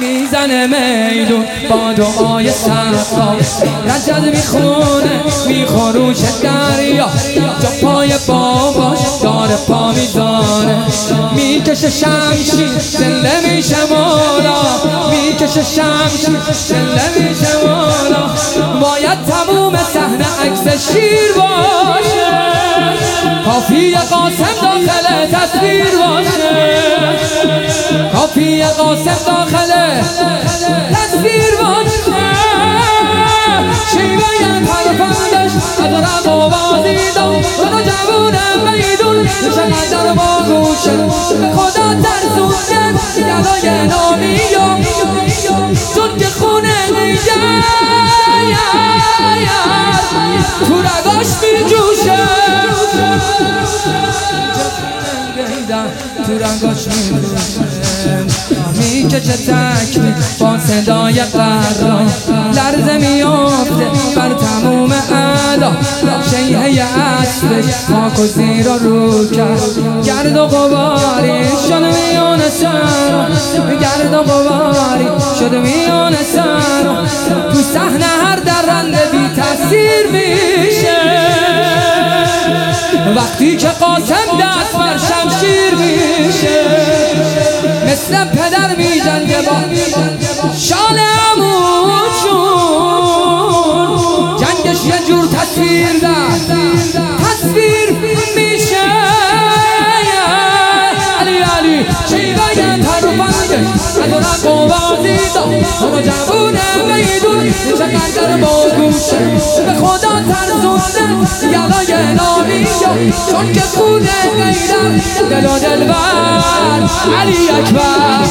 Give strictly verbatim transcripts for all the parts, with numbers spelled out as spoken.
میزنه میدون با دعای سقا، رجز میخونه میخوروشه دریا، جا پای باباش داره پا میزانه، میکشه شمشیر زنده میشه مولا، میکشه شمشیر زنده میشه مولا. باید تموم صحنه عکس شیر باشه، کافی قاسم داخل تصویر باشه، کافی قاسم داخل تصویر باشه. شیوه پرفندش از رقا بازی داد، خدا جوون میدون چقدر باهوشه، به خدا ترسونده گلای نامیو، چون که خونه دیگه تو رگاش میجوشه، تو رنگاش میجوشه، میکشه تکمی با صدای قرار، لرزه میافته بر تموم ادا، شیهه عصبش خاک و زیر رو کرد، گرد و غباری شد میون سر، گرد و غباری شد میون سر. تو صحنه هر درنده بی تاثیر میشه، وقتی که قاسم دست بر شمشیر میشه، مثل پدر میجنگه با شال عمو چون، جنگش یه جور تصویر ده تصویر میشه. علی علی شیوه ترفنده از رقا بازی داد، اما جوون میدون چقدر باهوشه، به خدا ترسونده گلای نامیو، چون که خونه غیرت دل و دلبر. علی اکبر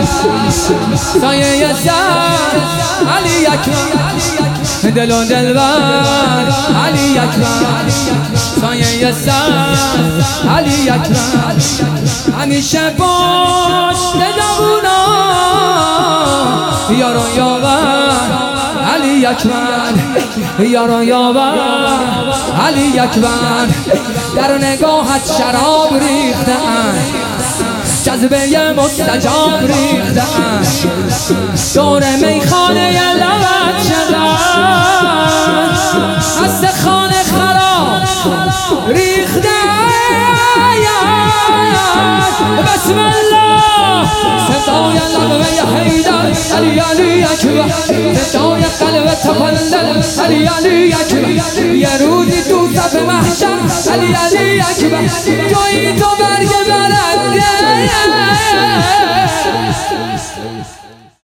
سایه سر، علی اکبر دل و دلبر، علی اکبر سایه سر، علی اکبر همیشه باش جوونا یارو یاور، علی اکبر یارو یاور، علی اکبر در نگاهت شراب ریختن، جذبه مستجاب ریختن، دور میخانه لبت شدن، از خانه خراب ریختن. بسم الله صدای لغوه حیدر، علی علی اکبر صدای قلب تپندل، علی علی اکبر یه روزی تو صف محشر، علی علی اکبر تویی تو برگ برنده.